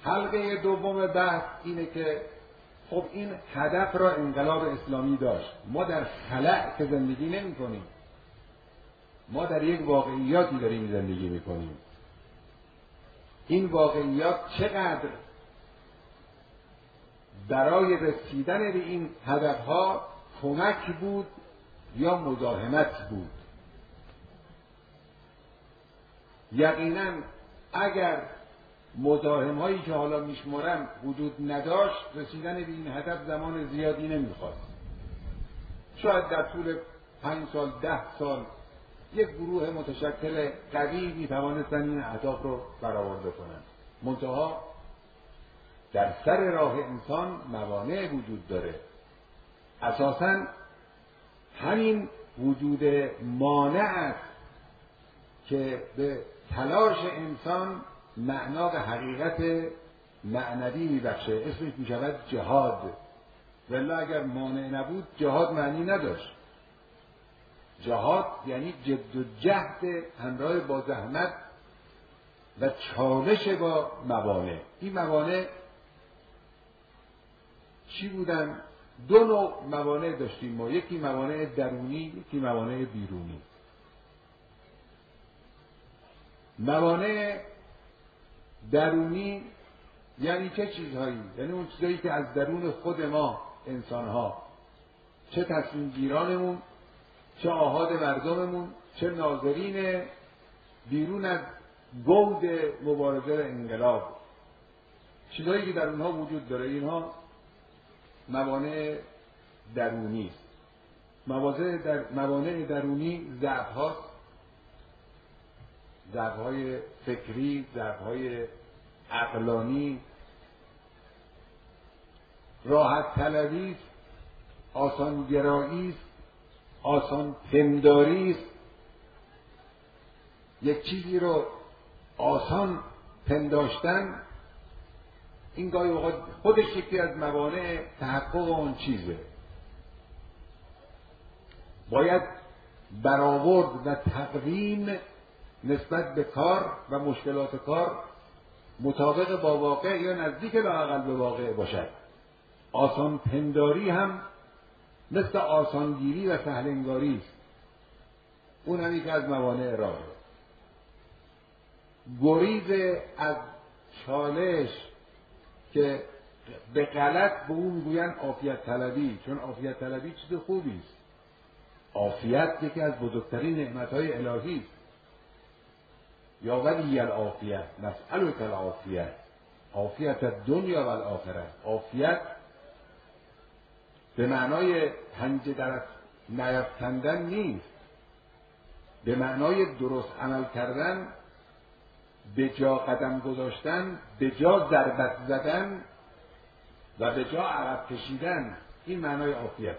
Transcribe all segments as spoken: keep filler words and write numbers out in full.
حلقه دوم بحث اینه که خب این هدف را انقلاب اسلامی داشت. ما در خلأ که زندگی نمی کنیم، ما در یک واقعیاتی داریم زندگی می کنیم. این واقعیات چقدر برای رسیدن به این هدفها کمک بود یا مزاحمت بود. یقینا اگر مزاحم هایی که حالا میشمارم وجود نداشت، رسیدن به این هدف زمان زیادی نمیخواست. شاید در طول پنج سال ده سال یک گروه متشکل قوی میتوانستن این اهداف رو برآورده کنند. منتها در سر راه انسان موانع وجود داره. اساساً همین وجود مانع است که به تلاش انسان معنا و حقیقت معنوی میبخشه. اسمش میشود جهاد. والله اگر مانع نبود جهاد معنی نداشت. جهاد یعنی جد و جهد همراه با زحمت و چالش با موانع. این موانع چی بودن؟ دو نوع موانع داشتیم ما، یکی موانع درونی، یکی موانع بیرونی. موانع درونی یعنی چه چیزهایی؟ یعنی اون چیزهایی که از درون خود ما انسانها، چه تصمیم گیرانمون، چه آحاد مردممون، چه ناظرین بیرون از گود مبارزه انقلاب، چیزهایی که در اونها وجود داره، اینها موانع درونی است. موانع در موانع درونی ضعف هاست، ضعف های فکری، ضعف های عقلانی، راحت طلبی است، آسان گرایی است، آسان پنداری است. یک چیزی رو آسان پنداشتن، این گاهی اوقات خودش یکی از موانع تحقق اون چیزه. باید برآورد و تقویم نسبت به کار و مشکلات کار مطابق با واقع یا نزدیک لااقل به واقع باشد. آسان پنداری هم مثل آسانگیری و سهلنگاری است. اون هم یکی از موانع راهه. گریز از چالش که به غلط به اون میگوین عافیت طلبی، چون عافیت طلبی چیز خوبی است. عافیت یکی از بزرگترین نعمت‌های الهی است. یا ولی العافیه نسألک العافیه، عافیت الدنیا و الاخره. عافیت به معنای پنجه در نیفتندن نیست، به معنای درست عمل کردن، به جا قدم گذاشتن، به جا ضربت زدن و به جا عقب کشیدن. این معنای عافیت.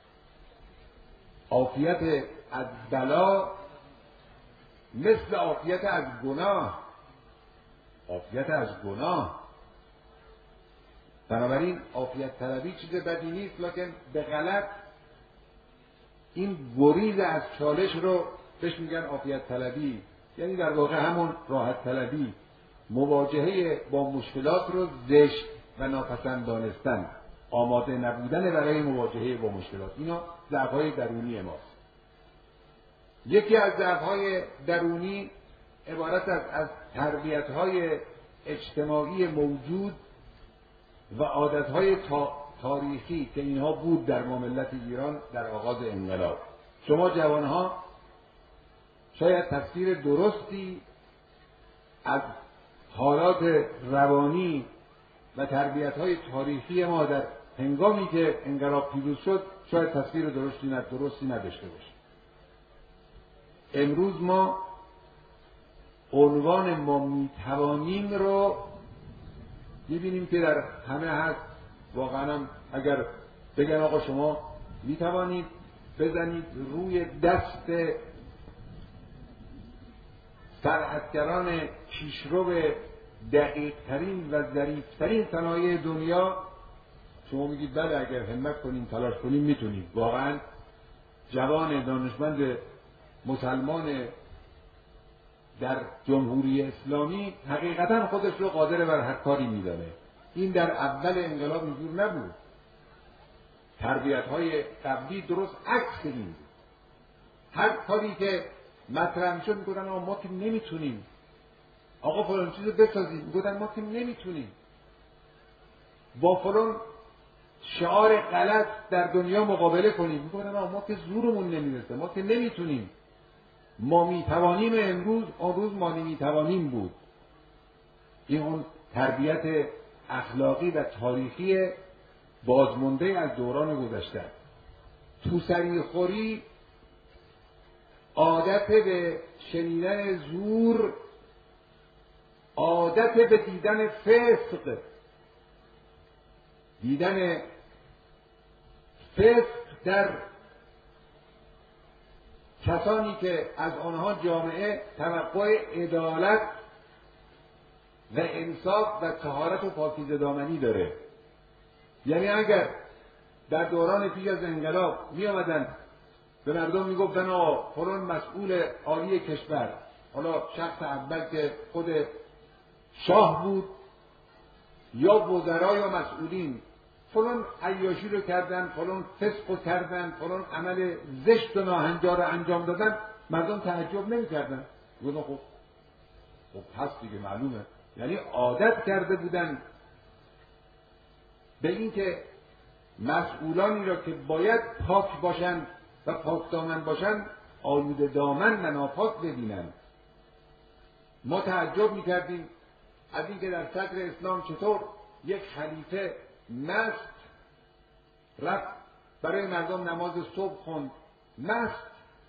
عافیت از بلا مثل عافیت از گناه. عافیت از گناه. بنابراین عافیت طلبی چیز بدی نیست، لکن به غلط این گریز از چالش رو بهش میگن عافیت طلبی. یعنی در واقع همون راحت طلبی، مواجهه با مشکلات رو زشت و ناپسند دانستن، آماده نبودن برای مواجهه با مشکلات. اینا ضعف‌های درونی ماست. یکی از ضعف‌های درونی عبارت است از تربیت‌های اجتماعی موجود و عادت‌های تاریخی که اینها بود در ما ملت ایران در آغاز انقلاب. شما جوانها شاید تفسیر درستی از حالات روانی و تربیت‌های تاریخی ما در هنگامی که انقلاب پیروز شد شاید تفسیر درستی نه درستی نداشته باشه. امروز ما عنوان ما میتوانیم رو میبینیم که در همه هست. واقعا هم اگر بگن آقا شما میتوانید بزنید روی دست صنعتگران پیشرو دقیق ترین و ظریف ترین صنایع دنیا، شما میگید بله اگر همت کنیم تلاش کنیم میتونیم. واقعا جوان دانشمند مسلمان در جمهوری اسلامی حقیقتا خودش رو قادر بر هر کاری میدانه. این در اول انقلاب اینجور نبود. تربیت‌های قبلی درست عکس این بود. هر کاری که مطرح میشد میگفتن ما که نمیتونیم، آقا فلان چیزو بسازیم، میگفتن ما که نمیتونیم، با فلان شعار غلط در دنیا مقابله کنیم، میگفتن ما که زورمون نمیرسه، ما که نمیتونیم، ما میتوانیم امروز، اون روز ما نمیتوانیم بود. این اون تربیت اخلاقی و تاریخی بازمانده از دوران گذشته. توسری خوری، عادت به شنیدن زور، عادت به دیدن فسق، دیدن فسق در کسانی که از آنها جامعه توقع عدالت و انصاف و طهارت و پاکیزه دامنی داره. یعنی اگر در دوران پیش از انقلاب می آمدن به مردم می گفتن آقا فلان مسئول عالی کشور، حالا شخص اول که خود شاه بود یا وزرا یا مسئولین، فلان عیاشی رو کردن، فلان فسق رو کردن، فلان عمل زشت و ناهنجار رو انجام دادن، مردم تعجب نمی کردن. گفتن خب خب پس دیگه معلومه. یعنی عادت کرده بودن به این که مسئولانی را که باید پاک باشند و پاک دامن باشند آلوده دامن و ناپاک ببینند. ما تعجب میکردیم از این که در صدر اسلام چطور یک خلیفه مست رفت برای مردم نماز صبح خوند، مست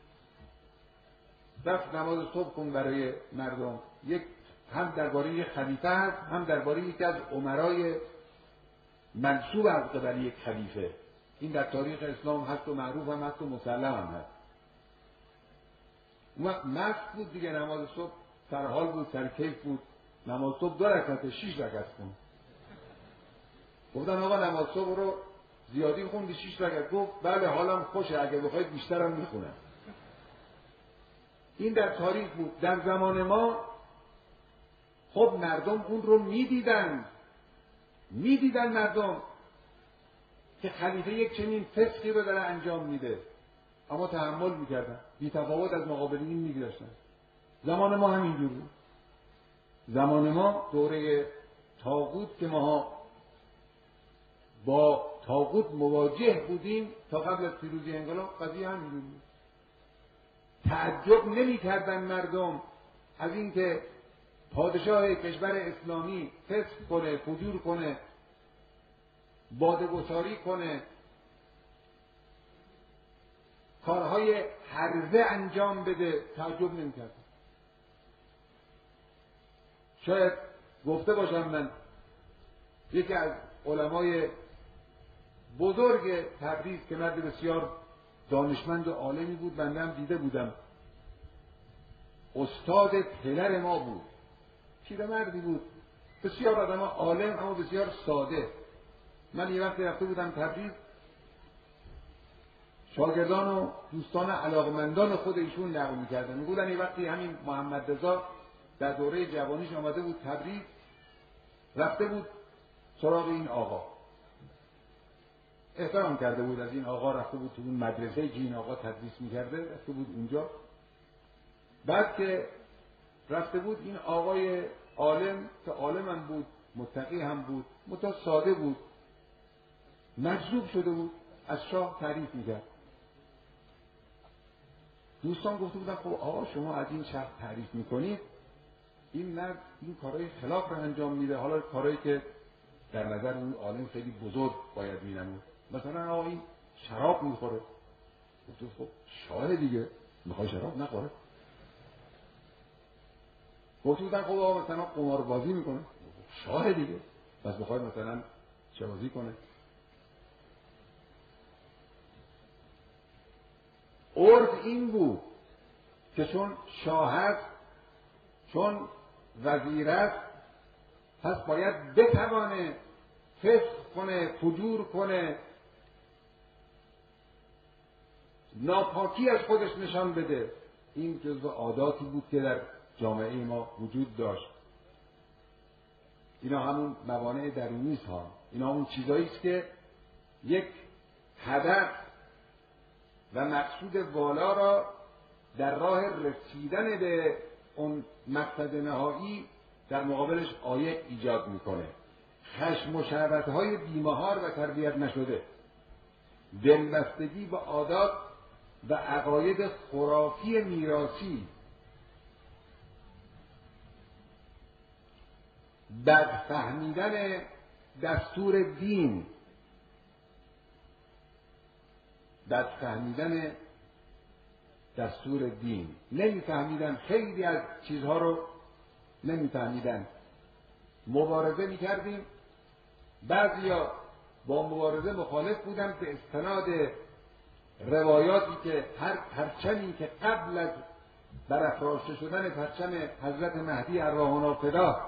رفت نماز صبح خوند برای مردم. یک هم درباره یک خلیفه هست، هم درباره یکی از امرای منصوب از قبل یک خلیفه. این در تاریخ اسلام هست و معروف هم هست و مسلم هم هست. اون مست بود دیگه، نماز صبح سرحال بود، سرکیف بود، نماز صبح دو رکعت شیش رکعت خوند. گفتن آقا نماز صبح رو زیادی خوندی شیش رکعت؟ گفت بله حالم خوشه، اگه بخواید بیشترم میخونم. این در تاریخ بود. در زمان ما خب مردم اون رو میدیدن میدیدن مردم که خلیفه یک چنین فسقی رو داره انجام میده، اما تحمل میکردن، بی تفاوت از مقابل این میگذاشتن. زمان ما همینجور بود. زمان ما دوره طاغوت که ما با طاغوت مواجه بودیم تا قبل از پیروزی انقلاب، قضیه همینجور بود. تعجب نمیکردن مردم از اینکه پادشاه کشور اسلامی فسق کنه، فجور کنه، باده‌گساری کنه، کارهای هرزه انجام بده. تعجب نمی‌کردن. شاید گفته باشم من یکی از علمای بزرگ تبریز که مرد بسیار دانشمند و عالمی بود، بنده هم دیده بودم، استاد پدر ما بود، پیرمردی بود، بسیار آدم عالم اما بسیار ساده. من یه وقتی رفته بودم تبریز، شاگردان و دوستان علاقمندان خود ایشون نقل می‌کردن، میگفتن یه وقتی همین محمد رضا در دوره جوانیش آمده بود تبریز، رفته بود سراغ این آقا، احترام کرده بود از این آقا، رفته بود تو اون مدرسه که این آقا تدریس می‌کرده، رفته بود اونجا. بعد که رفته بود این آقای عالم که عالم هم بود، متقی هم بود، متا ساده بود، مجذوب شده بود، از شاه تعریف می‌کرد. دوستان گفته بودن خب آقا شما از این شخص تعریف می‌کنید، این مرد این کارهای خلاف رو انجام میده، حالا کارهایی که در نظر اون عالم خیلی بزرگ باید می‌نمود، مثلا آقا این شراب می‌خوره. گفت خب شاه دیگه، می‌خواد شراب نخوره. گفت بودن خب آقا مثلا قماربازی می‌کنه. شاه دیگه، پس بخواد مثلا چه بازی کنه. عرف این بود که چون شاه است، چون وزیر است، پس باید بتوانه فسق کنه، فجور کنه، ناپاکی از خودش نشان بده. این جزو عاداتی بود که در جامعه ما وجود داشت. اینا همون موانع درونی است ها. اینا اون چیزایی است که یک هدف و مقصود والا را در راه رسیدن به اون مقصد نهایی در مقابلش عایق ایجاد میکنه. خشم و شهوت‌های بی‌مهار و تربیت نشده، دلبستگی به عادات و عقاید خرافی میراثی، بد فهمیدن دستور دین، بد فهمیدن دستور دین، نمیفهمیدن، خیلی از چیزها رو نمیفهمیدن. مبارزه میکردیم، بعضیا با مبارزه مخالف بودن به استناد روایاتی که هر پرچمی که قبل از برافراشته شدن پرچم حضرت مهدی ارواحنا فدا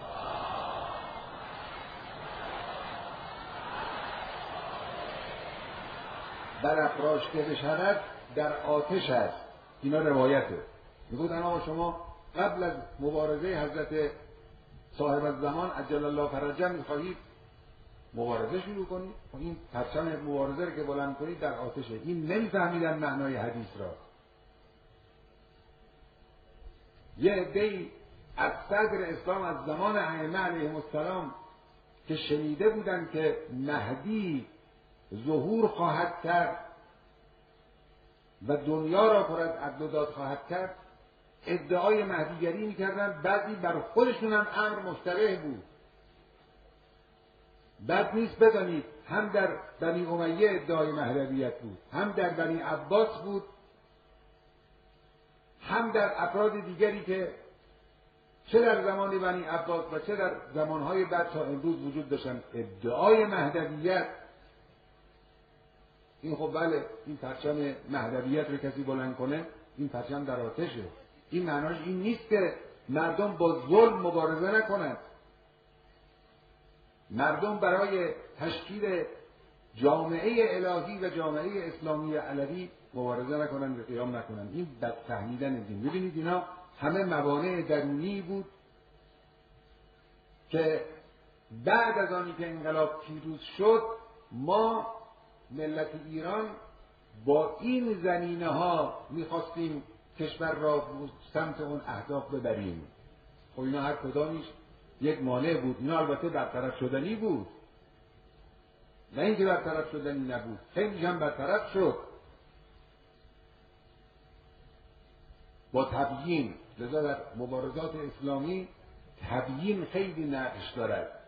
برافراشته بشود در آتش است. اینا روایته. میگفتن آقا شما قبل از مبارزه حضرت صاحب الزمان عجل الله فرجه میخواهید مبارزه شروع کنید، این پرچم مبارزه رو که بلند کنید در آتشه. این نمیفهمیدن معنای حدیث را. یه عده‌ای از صدر اسلام از زمان ائمه علیهم السلام که شنیده بودن که مهدی ظهور خواهد کرد و دنیا را پر از عدل و داد خواهد کرد، ادعای مهدیگری میکردن. بعضی بر خودشون هم امر مشتبه بود. بد نیست بدانید هم در بنی امیه ادعای مهدویت بود، هم در بنی عباس بود، هم در افراد دیگری که چه در زمان بنی عباس و چه در زمانهای بعد تا امروز وجود داشتن. ادعای مهدویت، این خب بله، این پرچم مهدویت رو کسی بلند کنه، این پرچم در آتشه. این معناش این نیست که مردم با ظلم مبارزه نکنند. مردم برای تشکیل جامعه الهی و جامعه اسلامی علوی مبارزه نکنند و قیام نکنند. این بد فهمیدن دین. ببینید اینا همه موانع درونی بود که بعد از آنی که انقلاب پیروز شد ما ملت ایران با این زمینه ها میخواستیم کشور را سمت اون اهداف ببریم. خب اینا هر کدامیش یک مانع بود. اینا البته برطرف شدنی بود، نه اینکه برطرف شدنی نبود، خیلی هم برطرف شد با تبیین. لذا در مبارزات اسلامی تبیین خیلی نقش دارد.